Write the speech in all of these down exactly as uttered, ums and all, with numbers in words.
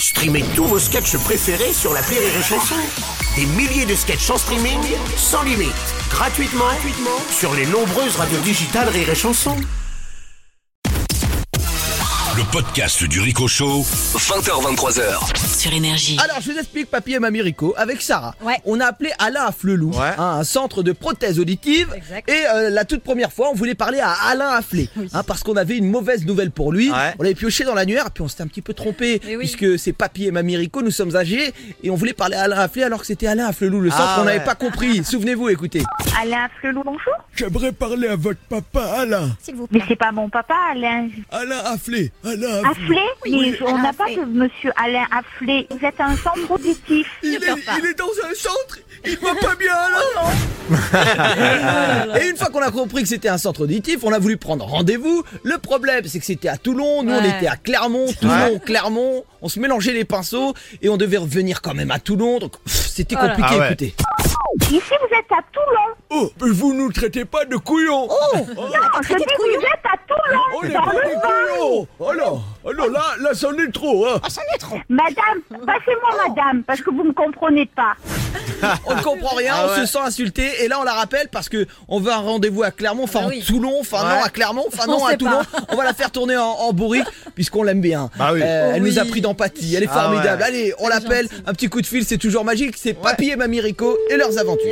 Streamez tous vos sketchs préférés sur l'appli Rire et Chanson. Des milliers de sketchs en streaming, sans limite, gratuitement, gratuitement sur les nombreuses radios digitales Rire et Chanson. Le podcast du Rico Show, vingt heures vingt-trois heures. Sur Énergie. Alors, je vous explique, papy et mamie Rico, avec Sarah. Ouais. On a appelé Alain à Flelou, Ouais. hein, un centre de prothèses auditives. Exact. Et euh, la toute première fois, on voulait parler à Alain Afflé, Oui. hein, parce qu'on avait une mauvaise nouvelle pour lui. Ouais. On l'avait pioché dans l'annuaire, puis on s'était un petit peu trompé, Mais oui. puisque c'est papy et mamie Rico, nous sommes âgés, et on voulait parler à Alain Afflé alors que c'était Alain à Flelou, le centre, Ah, on n'avait ouais. pas compris. Souvenez-vous, écoutez. Alain Flelou, bonjour. J'aimerais parler à votre papa, Alain. S'il vous Mais plaît. c'est pas mon papa, Alain. Alain Afflé. Alain Afflé. Afflé. Oui, Mais on Alain n'a pas Afflé. de monsieur Alain Afflé. Vous êtes un centre auditif. Il, Ne est, pleure pas. il est dans un centre. Il va pas bien, Alain. Et une fois qu'on a compris que c'était un centre auditif, on a voulu prendre rendez-vous. Le problème, c'est que c'était à Toulon, nous on Ouais. était à Clermont, Toulon, Clermont. On se mélangeait les pinceaux et on devait revenir quand même à Toulon. Donc pff, c'était Voilà. compliqué, Ah ouais. écoutez. Ici, vous êtes à Toulon. Oh, mais vous nous traitez pas de couillons. Oh, Non, je dis vous êtes à Toulon. On n'est dans pas le des Var. couillons. Oh là, oh là, là, là, c'en est trop, hein. Oh, c'en est trop. Madame, passez-moi madame, parce que vous ne comprenez pas. on ne comprend rien, Ah on ouais. se sent insulté. Et là on la rappelle parce que on veut un rendez-vous à Clermont, enfin Bah en oui. Toulon, enfin non Ouais. à Clermont, enfin On non à sait Toulon. pas. On va la faire tourner en, en bourrique puisqu'on l'aime bien. Bah oui. Euh, elle Oui. nous a pris d'empathie, elle est Ah formidable. ouais. Allez, on Elle est l'appelle, gentille. un petit coup de fil, c'est toujours magique. C'est papy et mamie Rico et leurs aventures.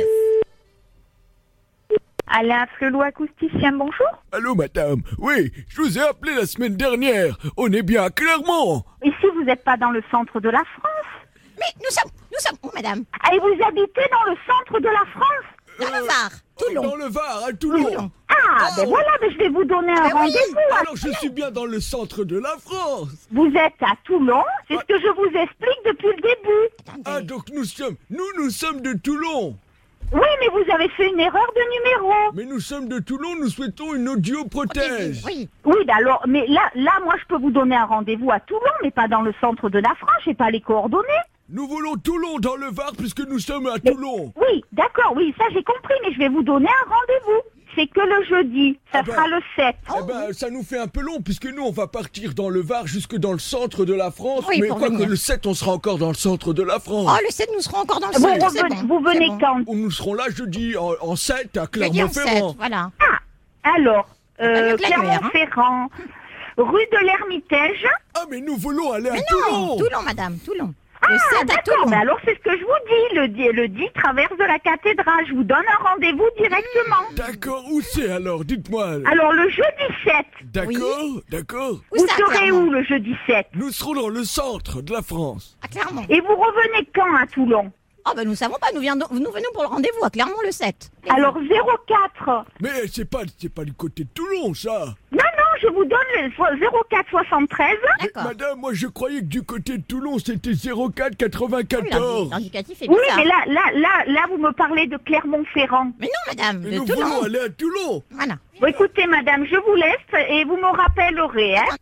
Alain Flelou, acousticien, bonjour. Allô, madame. Oui, je vous ai appelé la semaine dernière. On est bien à Clermont. Ici, vous n'êtes pas dans le centre de la France. Mais nous sommes, nous sommes où, madame? Et vous habitez dans le centre de la France. Dans le Var, Toulon. Dans le Var, à Toulon. Toulon. Ah, ben voilà, ben je vais vous donner un Mais oui. rendez-vous. Alors, je suis bien dans le centre de la France. Vous êtes à Toulon, c'est ce que je vous explique depuis le début. Ah, donc nous sommes, nous, nous sommes de Toulon. Oui, mais vous avez fait une erreur de numéro. Mais nous sommes de Toulon, nous souhaitons une audioprothèse. Oui. Oui, ben alors, mais là, là, moi, je peux vous donner un rendez-vous à Toulon, mais pas dans le centre de la France, j'ai pas les coordonnées. Nous voulons Toulon dans le Var puisque nous sommes à Mais- Toulon. Oui, d'accord, oui, ça j'ai compris, mais je vais vous donner un rendez-vous. C'est que le jeudi, ça Ah ben. sera le sept. Eh ben, ça nous fait un peu long puisque nous on va partir dans le Var jusque dans le centre de la France. Oui, mais pour quoi que venir. le sept, on sera encore dans le centre de la France. Oh, le sept, nous serons encore dans le Vous, centre. c'est revenez- bon, vous venez c'est bon. quand? Nous serons là jeudi en, en sept à Jeudi en sept, Clermont-Ferrand. voilà. Alors, Pas euh, mieux que l'annuaire, hein. Clermont-Ferrand, rue de l'Ermitaige. Ah, mais nous voulons aller à Mais Toulon. non, Toulon, madame, Toulon. Le Ah, sept à d'accord, Toulon. ben alors c'est ce que je vous dis, le dix, le dix traverse de la cathédrale, je vous donne un rendez-vous directement. D'accord, où c'est alors? Dites-moi. Alors le jeudi sept, D'accord, d'accord. Où vous ça, serez Clermont? où le jeudi sept? Nous serons dans le centre de la France. À Clermont. Et vous revenez quand à Toulon? Oh, ben nous savons pas, nous, viendons, nous venons pour le rendez-vous à Clermont le sept. Alors zéro quatre. Mais c'est pas, c'est pas du côté de Toulon, ça. Non, non, je vous donne le so- zéro quatre soixante-treize. Mais, D'accord. madame, moi je croyais que du côté de Toulon c'était zéro quatre Oui, quatre-vingt-quatorze. l'indicatif est Oui, bizarre. mais là, là, là, là, vous me parlez de Clermont-Ferrand. Mais non, madame, Mais de nous Toulon. voulons aller à Toulon. Voilà. Bon, écoutez, madame, je vous laisse et vous me rappellerez, hein.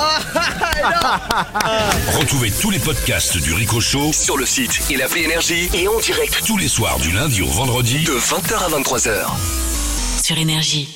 Retrouvez tous les podcasts du Rico Show sur le site et l'appli Énergie Et en direct tous les soirs du lundi au vendredi de vingt heures à vingt-trois heures. Sur Énergie.